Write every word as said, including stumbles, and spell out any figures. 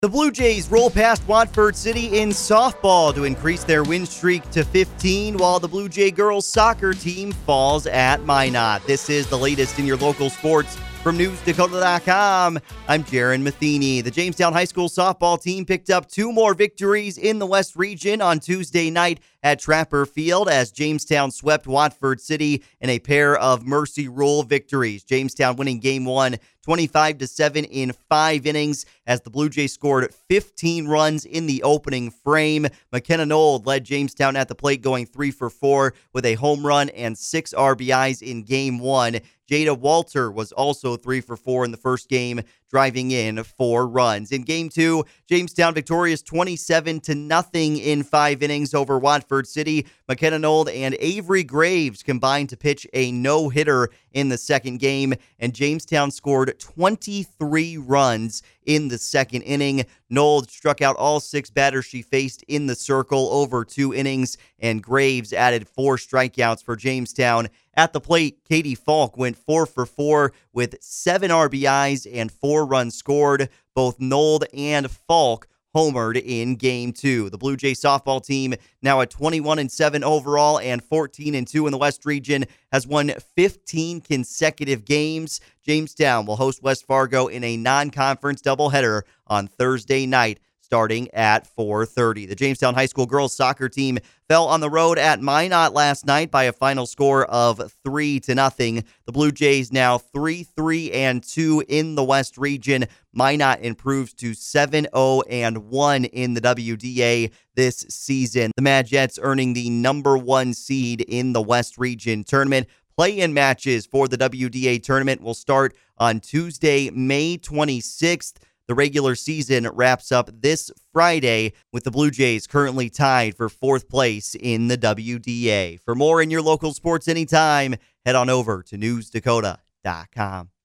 The Blue Jays roll past Watford City in softball to increase their win streak to fifteen, while the Blue Jay girls soccer team falls at Minot. This is the latest in your local sports from news dakota dot com. I'm Jaron Matheny. The Jamestown High School softball team picked up two more victories in the West Region on Tuesday night at Trapper Field as Jamestown swept Watford City in a pair of Mercy Rule victories. Jamestown winning game one twenty-five to seven in five innings as the Blue Jays scored fifteen runs in the opening frame. McKenna Nold led Jamestown at the plate going three for four with a home run and six R B Is in game one. Jada Walter was also three for four in the first game, driving in four runs. In game two, Jamestown victorious twenty-seven to nothing in five innings over Watford City. McKenna Nold and Avery Graves combined to pitch a no-hitter in the second game, and Jamestown scored twenty-three runs in the second inning. Nold struck out all six batters she faced in the circle over two innings, and Graves added four strikeouts for Jamestown. At the plate, Katie Falk went four for four with seven R B Is and four runs scored. Both Nold and Falk homered in game two. The Blue Jay softball team, now at twenty-one and seven overall and fourteen and two in the West Region, has won fifteen consecutive games. Jamestown will host West Fargo in a non-conference doubleheader on Thursday night, starting at four thirty. The Jamestown High School girls soccer team fell on the road at Minot last night by a final score of three to nothing. The Blue Jays now three three and two in the West Region. Minot improves to seven oh and one in the W D A this season. The Mad Jets earning the number one seed in the West Region tournament. Play-in matches for the W D A tournament will start on Tuesday, May twenty-sixth. The regular season wraps up this Friday with the Blue Jays currently tied for fourth place in the W D A. For more in your local sports anytime, head on over to news dakota dot com.